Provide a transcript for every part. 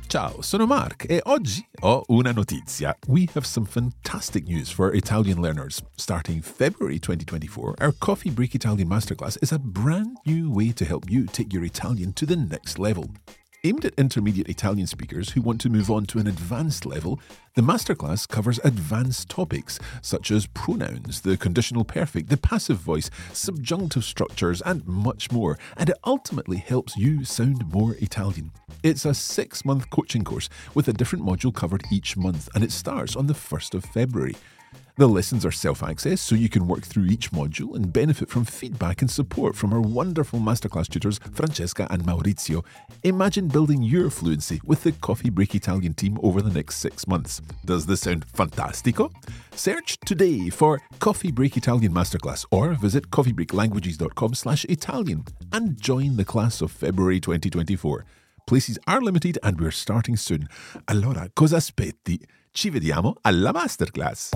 Ciao, sono Mark e oggi ho una notizia. We have some fantastic news for Italian learners. Starting February 2024, our Coffee Break Italian Masterclass is a brand new way to help you take your Italian to the next level. Aimed at intermediate Italian speakers who want to move on to an advanced level, the masterclass covers advanced topics such as pronouns, the conditional perfect, the passive voice, subjunctive structures, and much more, and it ultimately helps you sound more Italian. It's a 6-month coaching course with a different module covered each month, and it starts on the 1st of February. The lessons are self-access, so you can work through each module and benefit from feedback and support from our wonderful masterclass tutors, Francesca and Maurizio. Imagine building your fluency with the Coffee Break Italian team over the next 6 months. Does this sound fantastico? Search today for Coffee Break Italian Masterclass or visit coffeebreaklanguages.com/Italian and join the class of February 2024. Places are limited and we're starting soon. Allora, cosa aspetti? Ci vediamo alla masterclass.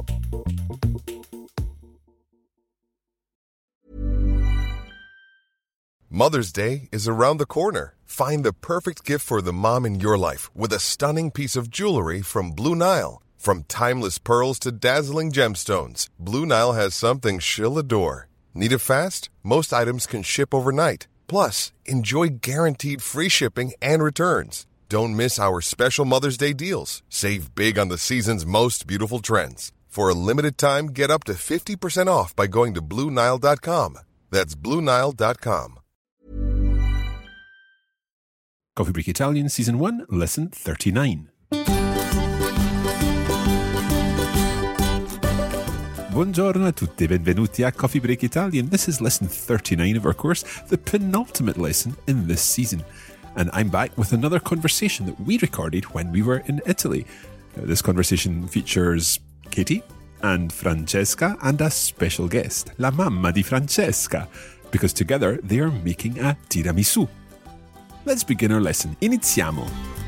Mother's Day is around the corner. Find the perfect gift for the mom in your life with a stunning piece of jewelry from Blue Nile. From timeless pearls to dazzling gemstones, Blue Nile has something she'll adore. Need it fast? Most items can ship overnight. Plus, enjoy guaranteed free shipping and returns. Don't miss our special Mother's Day deals. Save big on the season's most beautiful trends. For a limited time, get up to 50% off by going to BlueNile.com. That's BlueNile.com. Coffee Break Italian Season 1, Lesson 39. Buongiorno a tutti, benvenuti a Coffee Break Italian. This is Lesson 39 of our course, the penultimate lesson in this season. And I'm back with another conversation that we recorded when we were in Italy. This conversation features Katie and Francesca and a special guest, la mamma di Francesca, because together they are making a tiramisù. Let's begin our lesson. Iniziamo.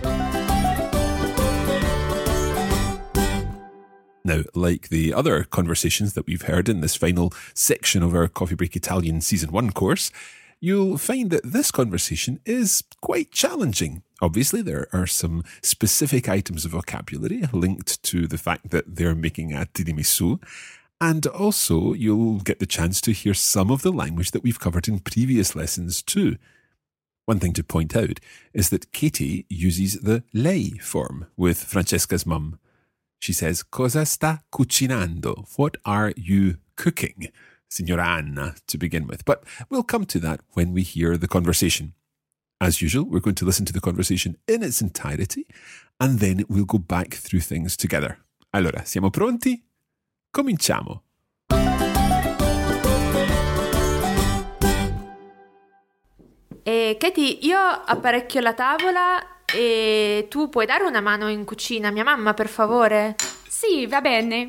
Now, like the other conversations that we've heard in this final section of our Coffee Break Italian Season 1 course, you'll find that this conversation is quite challenging. Obviously, there are some specific items of vocabulary linked to the fact that they're making a tiramisu, and also you'll get the chance to hear some of the language that we've covered in previous lessons too. One thing to point out is that Katie uses the lei form with Francesca's mum. She says, "Cosa sta cucinando?" What are you cooking? Signora Anna, to begin with. But we'll come to that when we hear the conversation. As usual, we're going to listen to the conversation in its entirety, and then we'll go back through things together. Allora, siamo pronti? Cominciamo. Katie, io apparecchio la tavola e tu puoi dare una mano in cucina a mia mamma, per favore? Sì, va bene.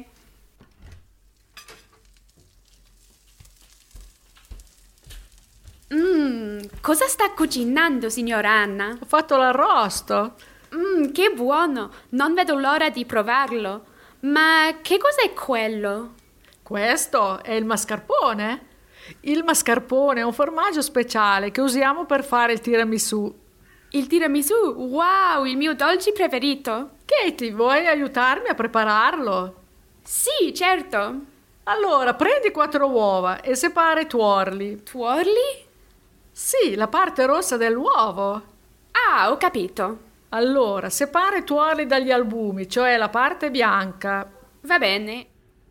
Cosa sta cucinando, signora Anna? Ho fatto l'arrosto. Che buono! Non vedo l'ora di provarlo. Ma che cos'è quello? Questo è il mascarpone. Il mascarpone è un formaggio speciale che usiamo per fare il tiramisù. Il tiramisù? Wow, il mio dolce preferito. Katie, vuoi aiutarmi a prepararlo? Sì, certo. Allora, prendi 4 uova e separa i tuorli. Tuorli? Sì, la parte rossa dell'uovo. Ah, ho capito. Allora, separa i tuorli dagli albumi, cioè la parte bianca. Va bene.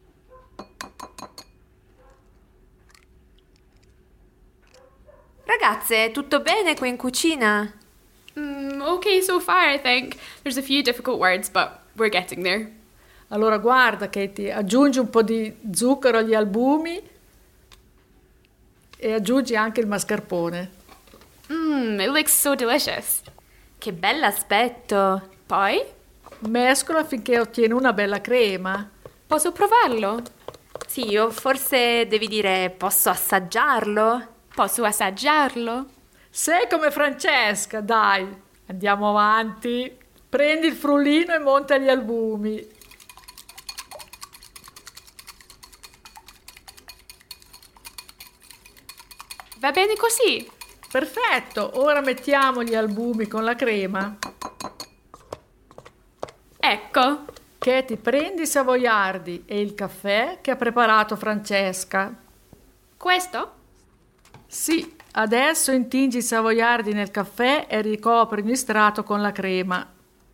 Ragazze, tutto bene qui in cucina? Okay so far, I think. There's a few difficult words, but we're getting there. Allora guarda, Katie, aggiungi un po' di zucchero agli albumi e aggiungi anche il mascarpone. It looks so delicious. Che bell'aspetto! Poi? Mescola finché ottieni una bella crema. Posso provarlo? Sì, o forse devi dire posso assaggiarlo? Posso assaggiarlo? Sei come Francesca, dai. Andiamo avanti. Prendi il frullino e monta gli albumi. Va bene così? Perfetto, ora mettiamo gli albumi con la crema. Ecco. Katie, prendi i savoiardi e il caffè che ha preparato Francesca. Questo? Sì, adesso intingi i savoiardi nel caffè e ricopri ogni strato con la crema.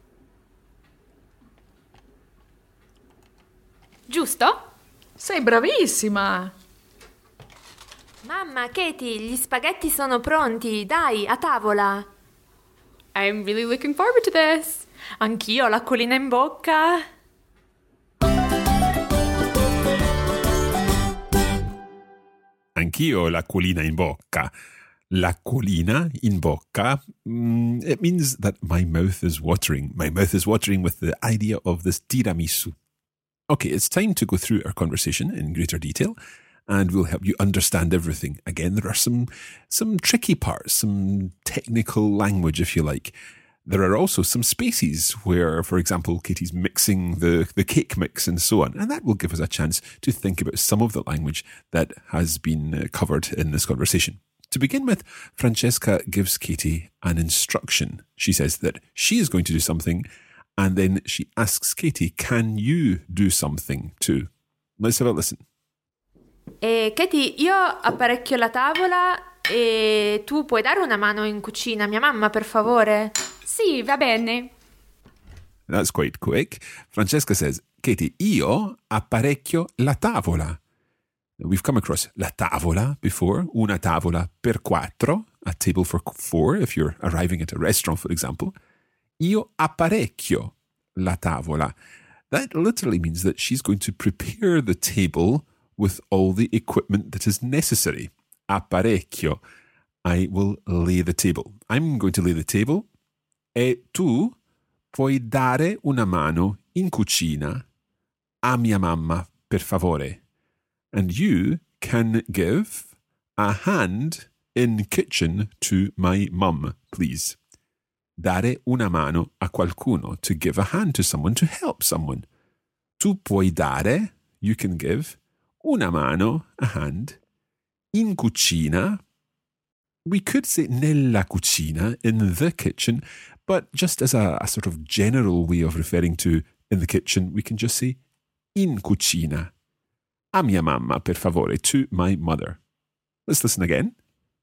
Giusto? Sei bravissima! Mamma, Katie, gli spaghetti sono pronti. Dai, a tavola. I'm really looking forward to this. Anch'io ho l'acquolina in bocca. Anch'io ho l'acquolina in bocca. L'acquolina in bocca, it means that my mouth is watering. My mouth is watering with the idea of this tiramisu. Okay, it's time to go through our conversation in greater detail, and we'll help you understand everything. Again, there are some tricky parts, some technical language, if you like. There are also some spaces where, for example, Katie's mixing the cake mix and so on, and that will give us a chance to think about some of the language that has been covered in this conversation. To begin with, Francesca gives Katie an instruction. She says that she is going to do something, and then she asks Katie, can you do something too? Let's have a listen. Katie, io apparecchio la tavola e tu puoi dare una mano in cucina a mia mamma, per favore? Sì, va bene. That's quite quick. Francesca says, Katie, io apparecchio la tavola. We've come across la tavola before, una tavola per quattro, a table for four if you're arriving at a restaurant, for example. Io apparecchio la tavola. That literally means that she's going to prepare the table with all the equipment that is necessary. Apparecchio. I will lay the table. I'm going to lay the table. E tu puoi dare una mano in cucina a mia mamma, per favore. And you can give a hand in kitchen to my mum, please. Dare una mano a qualcuno, to give a hand to someone, to help someone. Tu puoi dare, you can give, una mano, a hand, in cucina. We could say nella cucina, in the kitchen, but just as a sort of general way of referring to in the kitchen, we can just say in cucina. A mia mamma, per favore, to my mother. Let's listen again.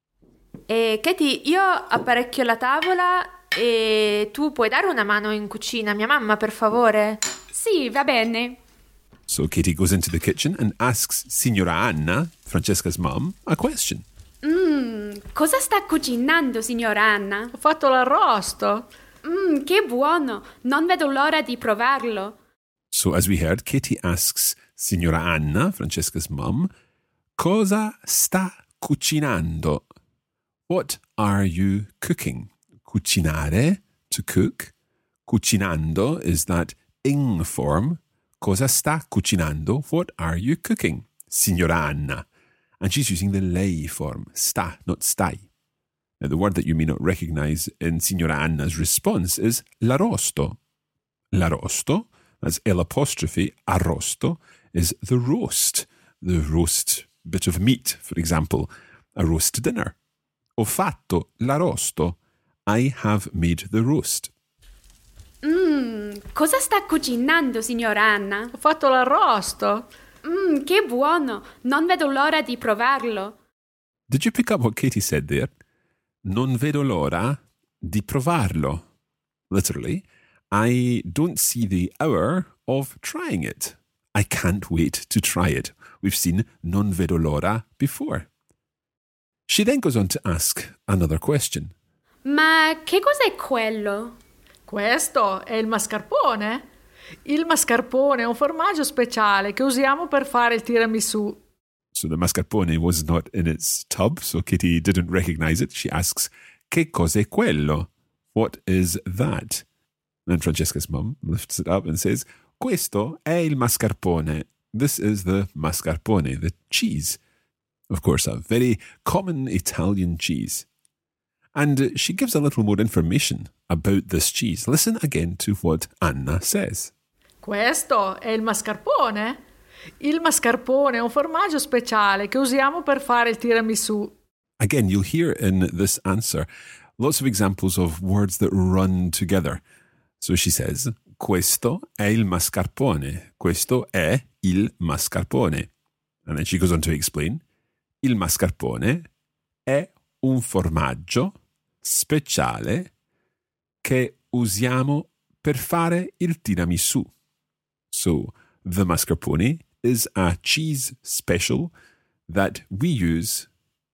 Katie, io apparecchio la tavola e tu puoi dare una mano in cucina a mia mamma, per favore? Sì, va bene. So Katie goes into the kitchen and asks Signora Anna, Francesca's mum, a question. Cosa sta cucinando, signora Anna? Ho fatto l'arrosto. Che buono! Non vedo l'ora di provarlo. So as we heard, Katie asks Signora Anna, Francesca's mum, cosa sta cucinando? What are you cooking? Cucinare, to cook. Cucinando is that ing form. Cosa sta cucinando? What are you cooking? Signora Anna. And she's using the lei form, sta, not stai. Now, the word that you may not recognize in Signora Anna's response is l'arrosto. L'arrosto, that's l'apostrophe, arrosto, is the roast bit of meat, for example, a roast dinner. Ho fatto l'arrosto. I have made the roast. Cosa sta cucinando, signora Anna? Ho fatto l'arrosto. Che buono! Non vedo l'ora di provarlo. Did you pick up what Katie said there? Non vedo l'ora di provarlo. Literally, I don't see the hour of trying it. I can't wait to try it. We've seen non vedo l'ora before. She then goes on to ask another question. Ma che cos'è quello? Questo è il mascarpone? Il mascarpone è un formaggio speciale che usiamo per fare il tiramisù. So the mascarpone was not in its tub, so Katie didn't recognize it. She asks, che cos'è quello? What is that? And Francesca's mum lifts it up and says, questo è il mascarpone. This is the mascarpone, the cheese. Of course, a very common Italian cheese. And she gives a little more information about this cheese. Listen again to what Anna says. Questo è il mascarpone? Il mascarpone è un formaggio speciale che usiamo per fare il tiramisù. Again, you'll hear in this answer lots of examples of words that run together. So she says, questo è il mascarpone. Questo è il mascarpone. And then she goes on to explain, il mascarpone è un formaggio speciale che usiamo per fare il tiramisù. So, the mascarpone is a cheese special that we use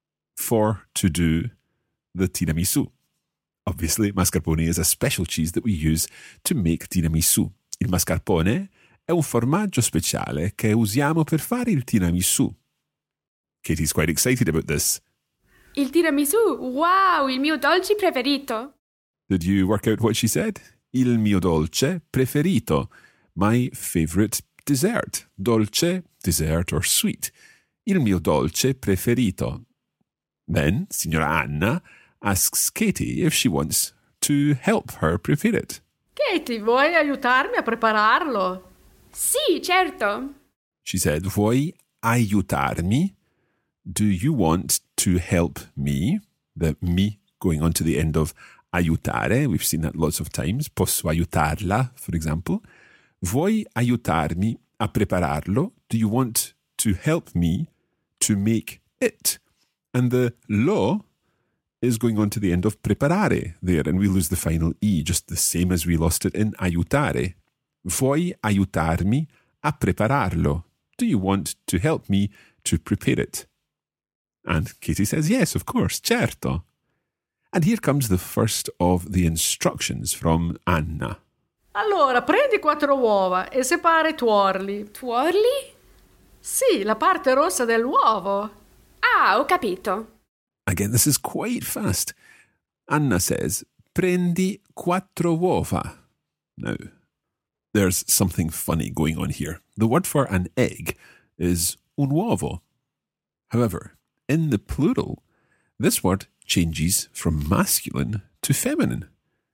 to do the tiramisù. Obviously, mascarpone is a special cheese that we use to make tiramisù. Il mascarpone è un formaggio speciale che usiamo per fare il tiramisù. Katie's quite excited about this. Il tiramisù, wow, il mio dolce preferito. Did you work out what she said? Il mio dolce preferito. My favorite dessert. Dolce, dessert or sweet. Il mio dolce preferito. Then, Signora Anna asks Katie if she wants to help her prepare it. Katie, vuoi aiutarmi a prepararlo? Sì, certo. She said, vuoi aiutarmi? Do you want to help me? The me going on to the end of aiutare. We've seen that lots of times. Posso aiutarla, for example. Vuoi aiutarmi a prepararlo? Do you want to help me to make it? And the lo is going on to the end of preparare there, and we lose the final E, just the same as we lost it in aiutare. Vuoi aiutarmi a prepararlo? Do you want to help me to prepare it? And Katie says, yes, of course, certo. And here comes the first of the instructions from Anna. Allora, prendi 4 uova e separa i tuorli. Tuorli? Sì, la parte rossa dell'uovo. Ah, ho capito. Again, this is quite fast. Anna says, prendi 4 uova. Now, there's something funny going on here. The word for an egg is un uovo. However, in the plural, this word changes from masculine to feminine.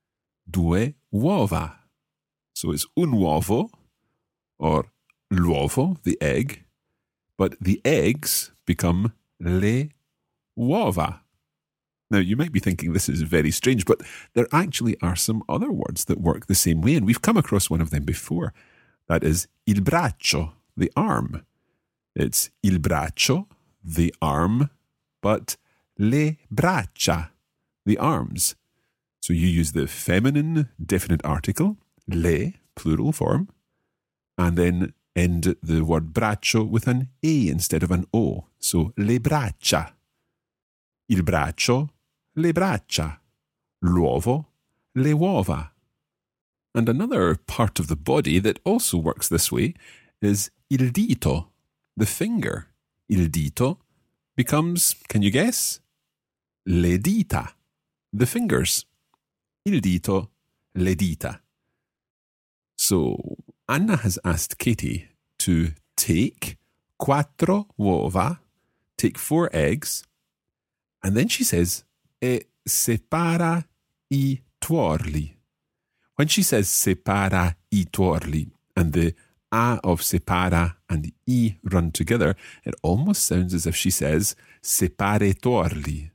Due uova. So it's un uovo, or l'uovo, the egg, but the eggs become le uova. Now, you might be thinking this is very strange, but there actually are some other words that work the same way, and we've come across one of them before. That is il braccio, the arm. It's il braccio, the arm, but le braccia, the arms. So you use the feminine definite article, le, plural form, and then end the word braccio with an A instead of an O. So le braccia. Il braccio, le braccia. L'uovo, le uova. And another part of the body that also works this way is il dito, the finger. Il dito becomes, can you guess? Le dita, the fingers. Il dito, le dita. So Anna has asked Katie to take 4 uova, take 4 eggs, and then she says, e separa I tuorli. When she says separa I tuorli, and the A of separa and I run together, it almost sounds as if she says separe tuorli,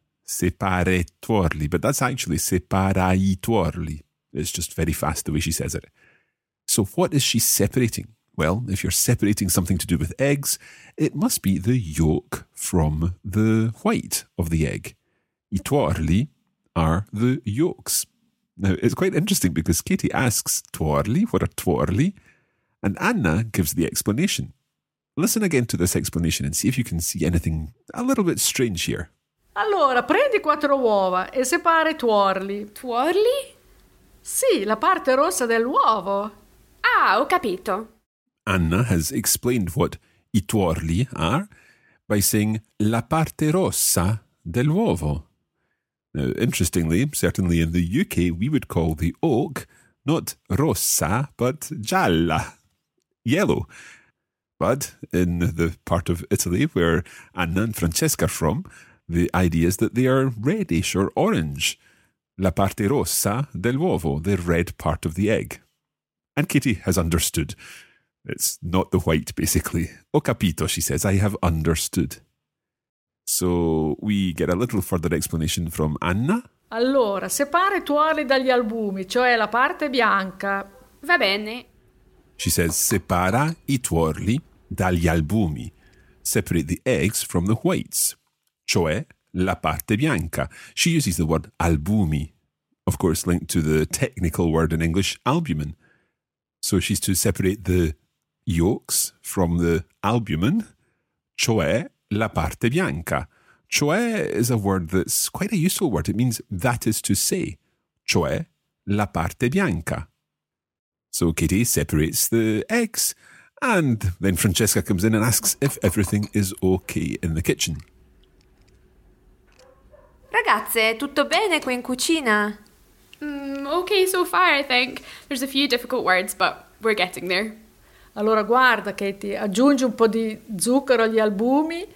but that's actually separa I tuorli. It's just very fast the way she says it. So what is she separating? Well, if you're separating something to do with eggs, it must be the yolk from the white of the egg. I tuorli are the yolks. Now, it's quite interesting because Katie asks tuorli, what are tuorli? And Anna gives the explanation. Listen again to this explanation and see if you can see anything a little bit strange here. Allora, prendi 4 uova e separa i tuorli. Tuorli? Sì, la parte rossa dell'uovo. Ah, ho capito. Anna has explained what I tuorli are by saying la parte rossa dell'uovo. Now, interestingly, certainly in the UK, we would call the oak not rossa, but gialla, yellow. But in the part of Italy where Anna and Francesca are from, the idea is that they are reddish or orange. La parte rossa dell'uovo, the red part of the egg. And Katie has understood. It's not the white, basically. Ho capito, she says, I have understood. So we get a little further explanation from Anna. Allora, separa i tuorli dagli albumi, cioè la parte bianca. Va bene. She says, separa I tuorli dagli albumi. Separate the eggs from the whites, cioè la parte bianca. She uses the word albumi, of course linked to the technical word in English, albumin. So she's to separate the yolks from the albumin, cioè la parte bianca. Cioè is a word that's quite a useful word. It means that is to say, cioè la parte bianca. So Katie separates the eggs, and then Francesca comes in and asks if everything is okay in the kitchen. Ragazze, tutto bene qui in cucina? Okay so far, I think. There's a few difficult words, but we're getting there. Allora guarda, Katie, aggiungi un po' di zucchero agli albumi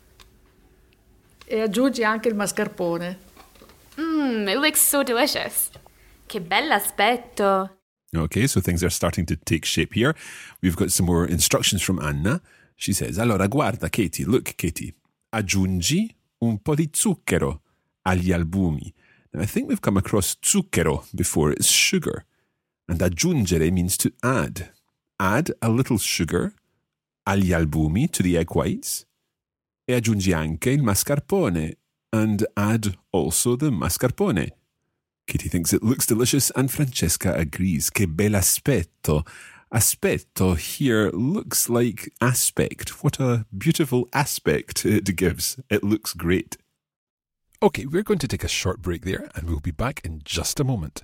e aggiungi anche il mascarpone. It looks so delicious. Che bell'aspetto! Okay, so things are starting to take shape here. We've got some more instructions from Anna. She says, allora guarda Katie, look Katie, aggiungi un po' di zucchero agli albumi. Now I think we've come across zucchero before, it's sugar. And aggiungere means to add. Add a little sugar agli albumi, to the egg whites. E aggiungi anche il mascarpone. And add also the mascarpone. Katie thinks it looks delicious and Francesca agrees. Che bell'aspetto. Aspetto here looks like aspect. What a beautiful aspect it gives. It looks great. Okay, we're going to take a short break there and we'll be back in just a moment.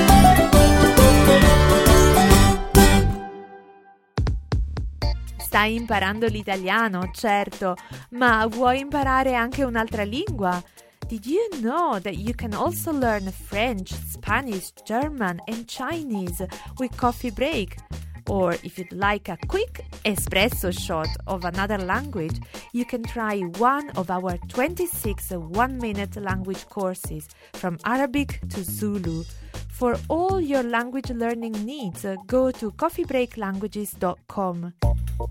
Stai imparando l'italiano, certo, ma vuoi imparare anche un'altra lingua? Did you know that you can also learn French, Spanish, German and Chinese with Coffee Break? Or if you'd like a quick espresso shot of another language, you can try one of our 26 one-minute language courses from Arabic to Zulu. For all your language learning needs, go to coffeebreaklanguages.com.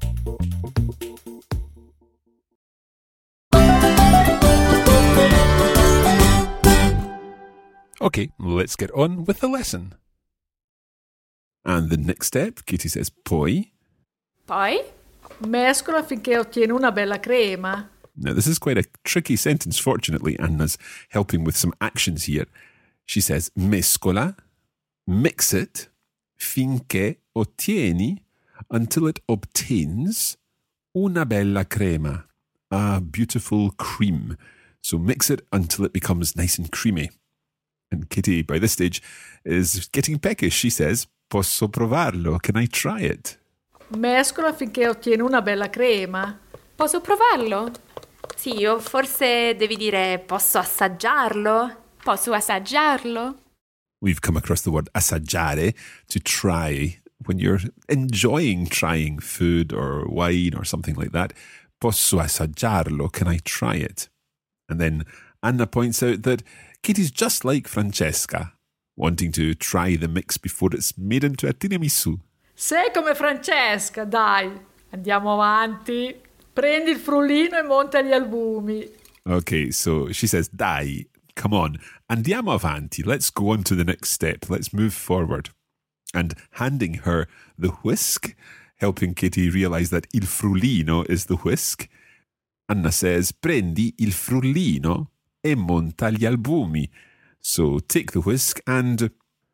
Okay, let's get on with the lesson. And the next step, Katie says, poi. Poi? Mescola finché ottieni una bella crema. Now, this is quite a tricky sentence, fortunately. Anna's helping with some actions here. She says, mescola, mix it, finché ottieni, until it obtains, una bella crema, a beautiful cream. So mix it until it becomes nice and creamy. And Kitty, by this stage, is getting peckish. She says, posso provarlo? Can I try it? Mescola finché ottieni una bella crema. Posso provarlo? Sì, o forse devi dire posso assaggiarlo? Posso assaggiarlo? We've come across the word assaggiare, to try. When you're enjoying trying food or wine or something like that, posso assaggiarlo? Can I try it? And then Anna points out that Katie's just like Francesca, wanting to try the mix before it's made into a tiramisù. Sei come Francesca, dai. Andiamo avanti. Prendi il frullino e monta gli albumi. Okay, so she says, dai, come on, andiamo avanti. Let's go on to the next step. Let's move forward. And handing her the whisk, helping Katie realise that il frullino is the whisk, Anna says, prendi il frullino e monta gli albumi. So take the whisk and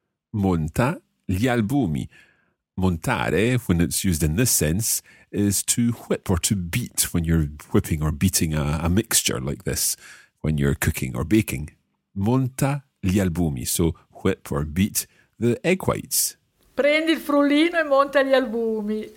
monta gli albumi. Montare, when it's used in this sense, is to whip or to beat when you're whipping or beating a mixture like this, when you're cooking or baking. Monta gli albumi. So whip or beat the egg whites. Prendi il frullino e monta gli albumi.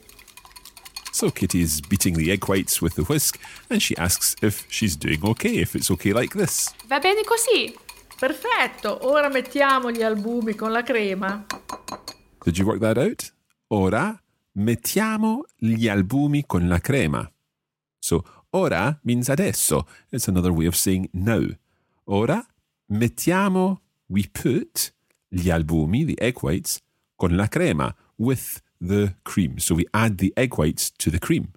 So Kitty is beating the egg whites with the whisk and she asks if she's doing okay, if it's okay like this. Va bene così? Perfetto, ora mettiamo gli albumi con la crema. Did you work that out? Ora mettiamo gli albumi con la crema. So ora means adesso. It's another way of saying now. Ora mettiamo, we put gli albumi, the egg whites, con la crema, with the cream. So we add the egg whites to the cream.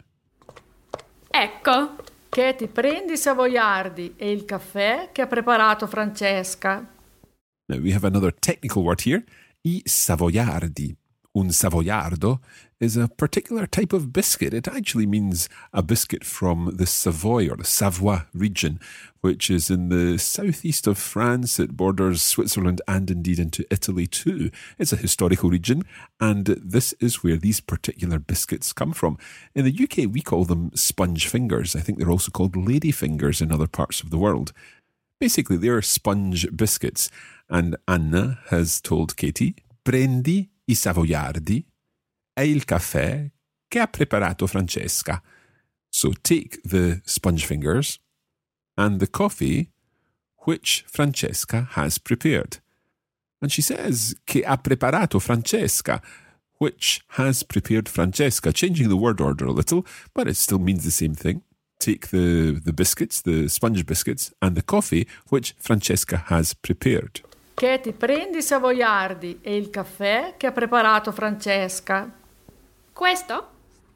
Ecco. Katie, prendi i savoiardi e il caffè che ha preparato Francesca. Now we have another technical word here, I savoiardi. Un savoiardo is a particular type of biscuit. It actually means a biscuit from the Savoy or the Savoie region, which is in the southeast of France. It borders Switzerland and indeed into Italy too. It's a historical region, and this is where these particular biscuits come from. In the UK, we call them sponge fingers. I think they're also called lady fingers in other parts of the world. Basically, they're sponge biscuits, and Anna has told Katie, prendi I savoiardi e il caffè che ha preparato Francesca. So take the sponge fingers and the coffee which Francesca has prepared. And she says, che ha preparato Francesca, which has prepared Francesca, changing the word order a little, but it still means the same thing. Take the biscuits, the sponge biscuits, and the coffee which Francesca has prepared. Katie, prendi i savoiardi e il caffè che ha preparato Francesca. Questo?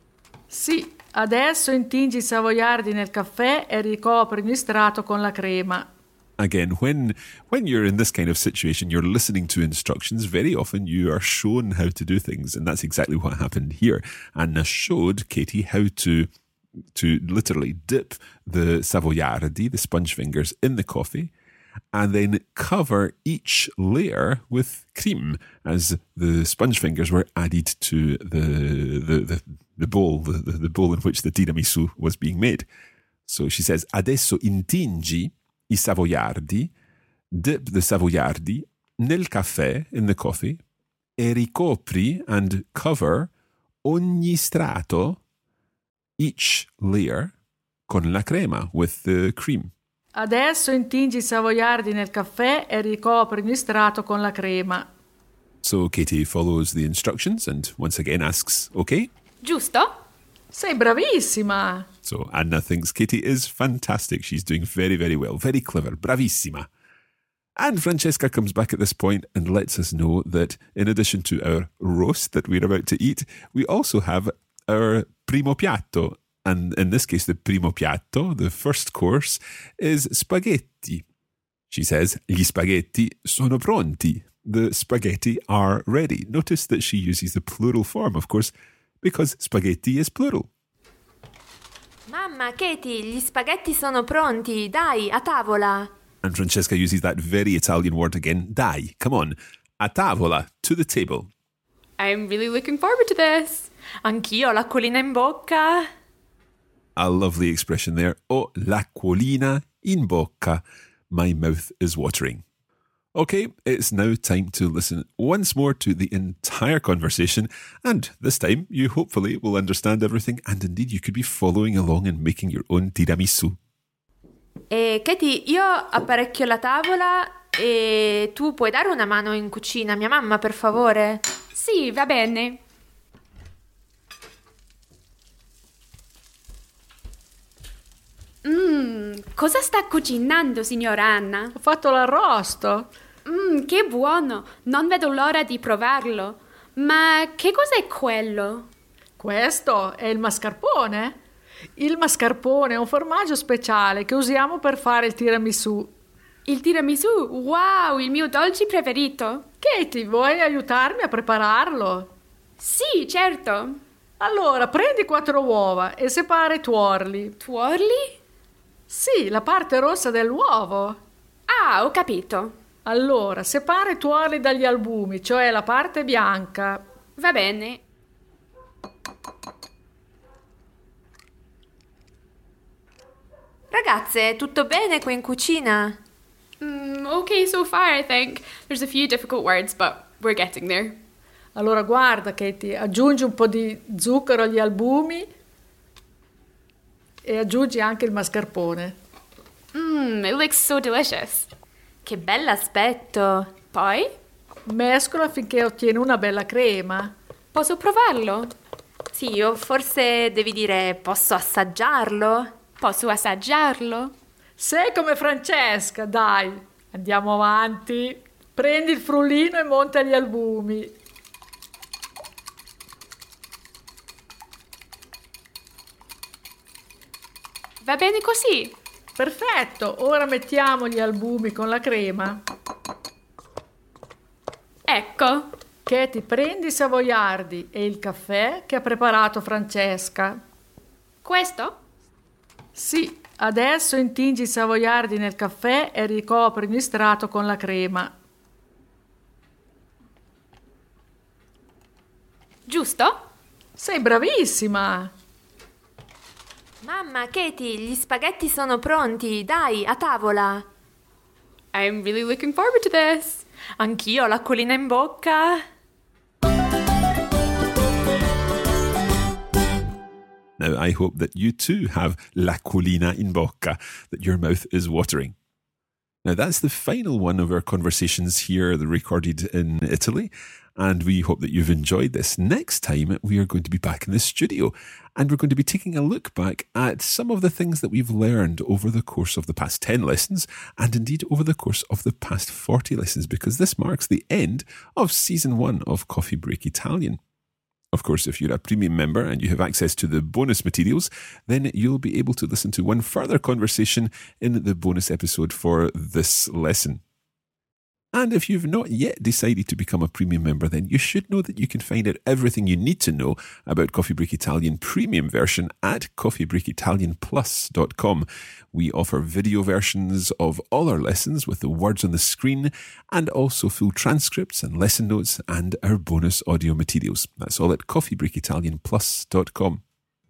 Sì, adesso intingi i savoiardi nel caffè e ricopri ogni strato con la crema. Again, when you're in this kind of situation, you're listening to instructions. Very often you are shown how to do things, and that's exactly what happened here. Anna showed Katie how to literally dip the savoiardi, the sponge fingers, in the coffee, and then cover each layer with cream as the sponge fingers were added to the bowl, the bowl in which the tiramisu was being made. So she says, adesso intingi I savoiardi, dip the savoiardi nel caffè, in the coffee, e ricopri and cover ogni strato, each layer, con la crema, with the cream. Adesso intingi i savoiardi nel caffè e ricopri ogni strato con la crema. So Katie follows the instructions and once again asks, okay? Giusto? Sei bravissima! So Anna thinks Katie is fantastic. She's doing very, very well. Very clever. Bravissima. And Francesca comes back at this point and lets us know that in addition to our roast that we're about to eat, we also have our primo piatto. And in this case, the primo piatto, the first course, is spaghetti. She says, gli spaghetti sono pronti. The spaghetti are ready. Notice that she uses the plural form, of course, because spaghetti is plural. Mamma, Katie, gli spaghetti sono pronti. Dai, a tavola. And Francesca uses that very Italian word again. Dai, come on. A tavola, to the table. I'm really looking forward to this. Anch'io ho l'acquolina in bocca. A lovely expression there. Oh, l'acquolina in bocca. My mouth is watering. Okay, it's now time to listen once more to the entire conversation, and this time you hopefully will understand everything, and indeed you could be following along and making your own tiramisu. Katie, io apparecchio la tavola e tu puoi dare una mano in cucina a mia mamma, per favore? Sì, va bene. Cosa sta cucinando, signora Anna? Ho fatto l'arrosto. Che buono! Non vedo l'ora di provarlo. Ma che cos'è quello? Questo è il mascarpone. Il mascarpone è un formaggio speciale che usiamo per fare il tiramisù. Il tiramisù? Wow, il mio dolce preferito! Katie, vuoi aiutarmi a prepararlo? Sì, certo. Allora, prendi 4 uova e separa i tuorli. Tuorli? Sì, la parte rossa dell'uovo. Ah, ho capito. Allora, separa i tuorli dagli albumi, cioè la parte bianca. Va bene. Ragazze, tutto bene qui in cucina? Okay so far, I think. There's a few difficult words, but we're getting there. Allora guarda, Katie, aggiungi un po' di zucchero agli albumi e aggiungi anche il mascarpone. It looks so delicious. Che bell'aspetto! Poi? Mescola finché ottieni una bella crema. Posso provarlo? Sì, o forse devi dire posso assaggiarlo? Posso assaggiarlo? Sei come Francesca, dai. Andiamo avanti. Prendi il frullino e monta gli albumi. Va bene così? Perfetto, ora mettiamo gli albumi con la crema. Ecco. Katie, prendi i savoiardi e il caffè che ha preparato Francesca. Questo? Sì, adesso intingi i savoiardi nel caffè e ricopri ogni strato con la crema. Giusto? Sei bravissima! Mamma, Katie, gli spaghetti sono pronti. Dai, a tavola. I'm really looking forward to this. Anch'io ho l'acquolina in bocca. Now, I hope that you too have l'acquolina in bocca, that your mouth is watering. Now, that's the final one of our conversations here, recorded in Italy, and we hope that you've enjoyed this. Next time, we are going to be back in the studio, and we're going to be taking a look back at some of the things that we've learned over the course of the past 10 lessons, and indeed over the course of the past 40 lessons, because this marks the end of Season 1 of Coffee Break Italian. Of course, if you're a premium member and you have access to the bonus materials, then you'll be able to listen to one further conversation in the bonus episode for this lesson. And if you've not yet decided to become a premium member, then you should know that you can find out everything you need to know about Coffee Break Italian premium version at coffeebreakitalianplus.com. We offer video versions of all our lessons with the words on the screen, and also full transcripts and lesson notes and our bonus audio materials. That's all at coffeebreakitalianplus.com.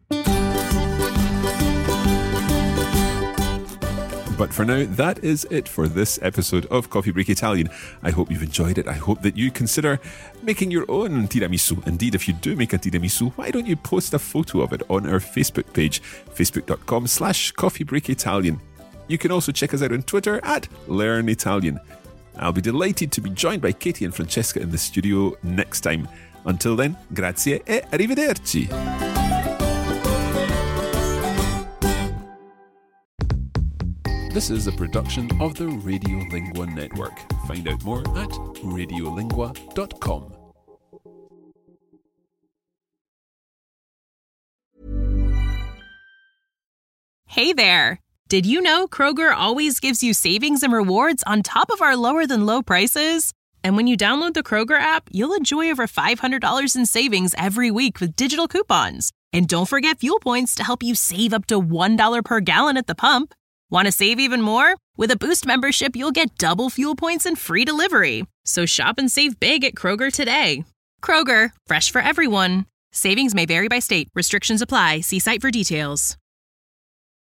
But for now, that is it for this episode of Coffee Break Italian. I hope you've enjoyed it. I hope that you consider making your own tiramisu. Indeed, if you do make a tiramisu, why don't you post a photo of it on our Facebook page, facebook.com/coffeebreakitalian. You can also check us out on Twitter at Learn Italian. I'll be delighted to be joined by Katie and Francesca in the studio next time. Until then, grazie e arrivederci. This is a production of the Radiolingua Network. Find out more at radiolingua.com. Hey there! Did you know Kroger always gives you savings and rewards on top of our lower-than-low prices? And when you download the Kroger app, you'll enjoy over $500 in savings every week with digital coupons. And don't forget fuel points to help you save up to $1 per gallon at the pump. Want to save even more? With a Boost membership, you'll get double fuel points and free delivery. So shop and save big at Kroger today. Kroger, fresh for everyone. Savings may vary by state. Restrictions apply. See site for details.